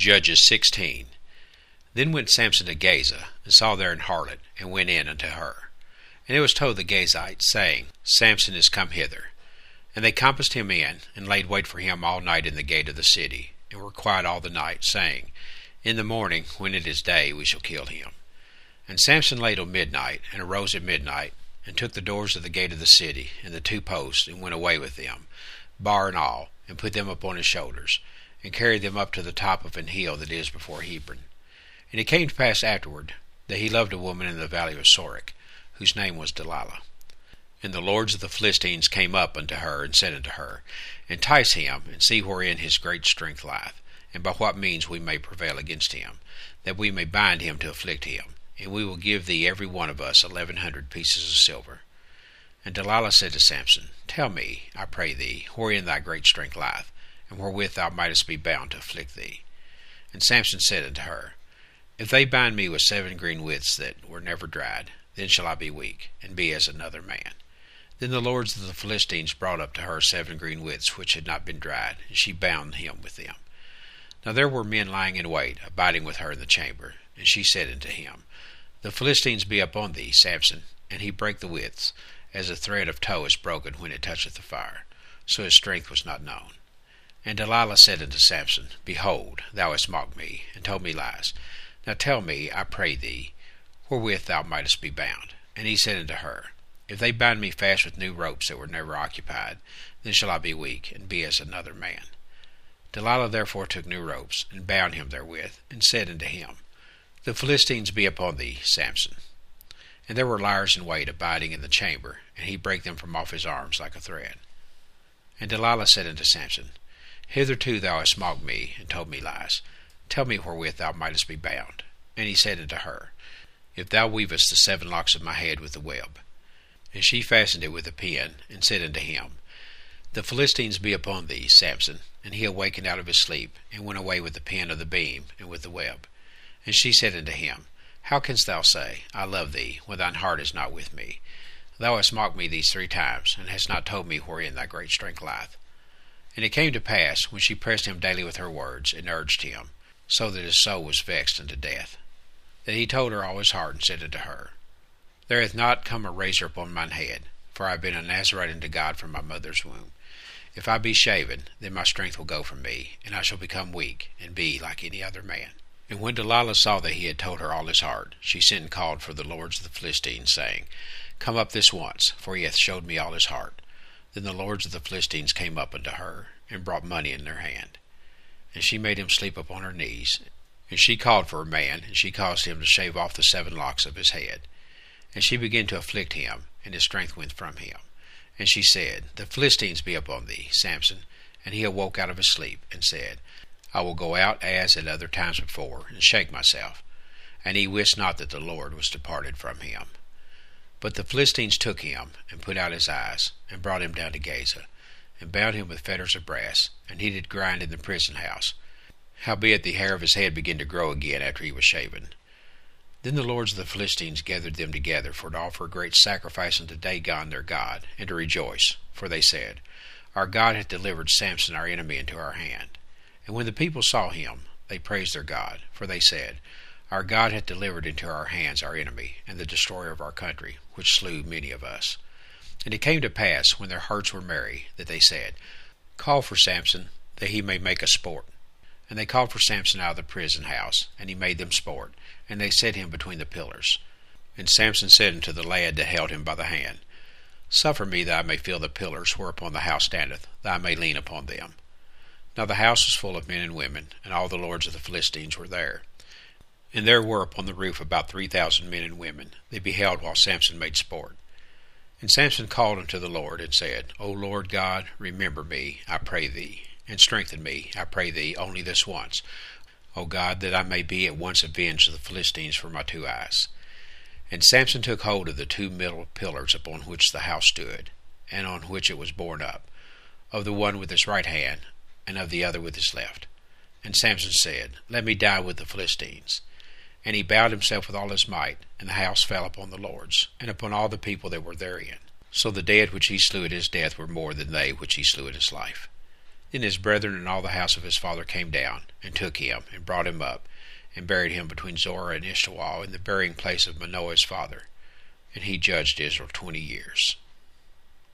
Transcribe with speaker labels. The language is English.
Speaker 1: Judges 16. Then went Samson to Gaza, and saw there an harlot, and went in unto her. And it was told the Gazites, saying, Samson is come hither. And they compassed him in, and laid wait for him all night in the gate of the city, and were quiet all the night, saying, In the morning, when it is day, we shall kill him. And Samson lay till midnight, and arose at midnight, and took the doors of the gate of the city, and the two posts, and went away with them, bar and all, and put them upon his shoulders, and carried them up to the top of an hill that is before Hebron. And it came to pass afterward, that he loved a woman in the valley of Sorek, whose name was Delilah. And the lords of the Philistines came up unto her, and said unto her, Entice him, and see wherein his great strength lieth, and by what means we may prevail against him, that we may bind him to afflict him, and we will give thee every one of us 1,100 pieces of silver. And Delilah said to Samson, Tell me, I pray thee, wherein thy great strength lieth, and wherewith thou mightest be bound to afflict thee. And Samson said unto her, If they bind me with 7 green withs that were never dried, then shall I be weak, and be as another man. Then the lords of the Philistines brought up to her 7 green withs which had not been dried, and she bound him with them. Now there were men lying in wait, abiding with her in the chamber. And she said unto him, The Philistines be upon thee, Samson. And he brake the withs, as a thread of tow is broken when it toucheth the fire. So his strength was not known. And Delilah said unto Samson, Behold, thou hast mocked me, and told me lies. Now tell me, I pray thee, wherewith thou mightest be bound. And he said unto her, If they bind me fast with new ropes that were never occupied, then shall I be weak, and be as another man. Delilah therefore took new ropes, and bound him therewith, and said unto him, The Philistines be upon thee, Samson. And there were liers in wait abiding in the chamber, and he brake them from off his arms like a thread. And Delilah said unto Samson, Hitherto thou hast mocked me, and told me lies. Tell me wherewith thou mightest be bound. And he said unto her, If thou weavest the 7 locks of my head with the web. And she fastened it with a pin, and said unto him, The Philistines be upon thee, Samson. And he awakened out of his sleep, and went away with the pin of the beam, and with the web. And she said unto him, How canst thou say, I love thee, when thine heart is not with me? Thou hast mocked me these 3 times, and hast not told me wherein thy great strength lieth. And it came to pass, when she pressed him daily with her words, and urged him, so that his soul was vexed unto death, that he told her all his heart, and said unto her, There hath not come a razor upon mine head, for I have been a Nazarite unto God from my mother's womb. If I be shaven, then my strength will go from me, and I shall become weak, and be like any other man. And when Delilah saw that he had told her all his heart, she sent and called for the lords of the Philistines, saying, Come up this once, for he hath showed me all his heart. Then the lords of the Philistines came up unto her, and brought money in their hand. And she made him sleep upon her knees. And she called for a man, and she caused him to shave off the 7 locks of his head. And she began to afflict him, and his strength went from him. And she said, The Philistines be upon thee, Samson. And he awoke out of his sleep, and said, I will go out as at other times before, and shake myself. And he wist not that the Lord was departed from him. But the Philistines took him, and put out his eyes, and brought him down to Gaza, and bound him with fetters of brass, and he did grind in the prison house. Howbeit the hair of his head began to grow again after he was shaven. Then the lords of the Philistines gathered them together for to offer a great sacrifice unto Dagon their god, and to rejoice. For they said, Our God hath delivered Samson our enemy into our hand. And when the people saw him, they praised their God. For they said, Our God hath delivered into our hands our enemy, and the destroyer of our country, which slew many of us. And it came to pass, when their hearts were merry, that they said, Call for Samson, that he may make us sport. And they called for Samson out of the prison house, and he made them sport, and they set him between the pillars. And Samson said unto the lad that held him by the hand, Suffer me that I may feel the pillars whereupon the house standeth, that I may lean upon them. Now the house was full of men and women, and all the lords of the Philistines were there. And there were upon the roof about 3,000 men and women. They beheld while Samson made sport. And Samson called unto the Lord, and said, O Lord God, remember me, I pray thee, and strengthen me, I pray thee, only this once, O God, that I may be at once avenged of the Philistines for my 2 eyes. And Samson took hold of the 2 middle pillars upon which the house stood, and on which it was borne up, of the one with his right hand, and of the other with his left. And Samson said, Let me die with the Philistines. And he bowed himself with all his might, and the house fell upon the lords, and upon all the people that were therein. So the dead which he slew at his death were more than they which he slew at his life. Then his brethren and all the house of his father came down, and took him, and brought him up, and buried him between Zorah and Eshtaol in the burying place of Manoah his father. And he judged Israel 20 years.